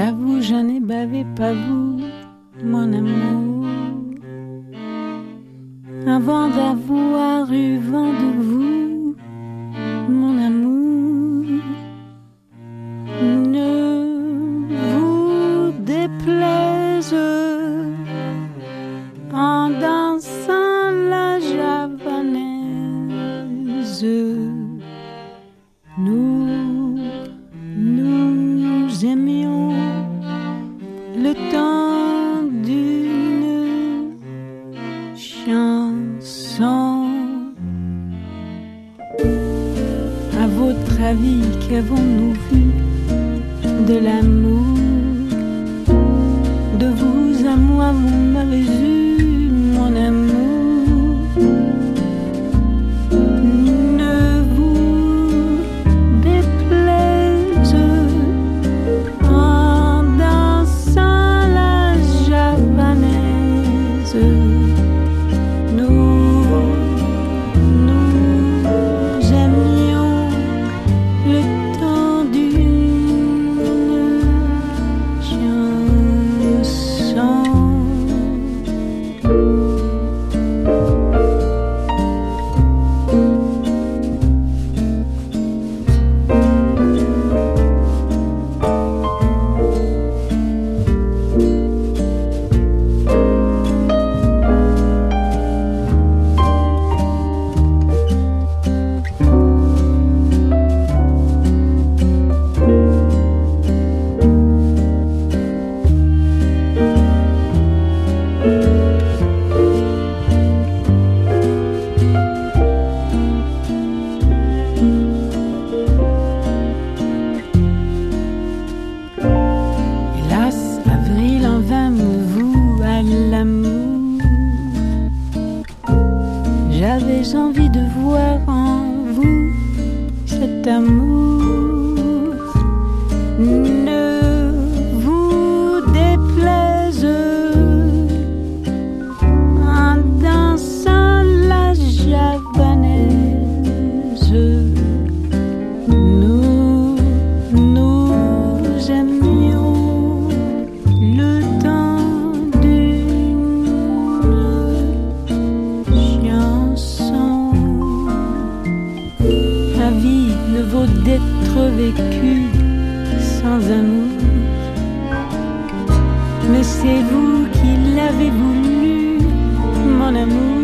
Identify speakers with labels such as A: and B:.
A: J'avoue, je n'ai bavé pas vous, mon amour. Avant d'avoir eu vent de vous, mon amour, ne vous déplaise en dansant la javanaise. Nous aimions le temps d'une chanson. À votre avis, qu'avons-nous vu de l'amour? De vous à moi, vous m'avez eu, mon amour. Ne vous déplaise en dansant la javanaise. Nous aimions le temps d'une chanson. Hélas, avril en vain me voue à l'amour. J'avais envie de voir en vous cet amour. Ne vous déplaise en dansant la javanaise. Nous aimions le temps d'une chanson. La vie ne vaut d'être vécue sans amour, mais c'est vous qui l'avez voulu, mon amour.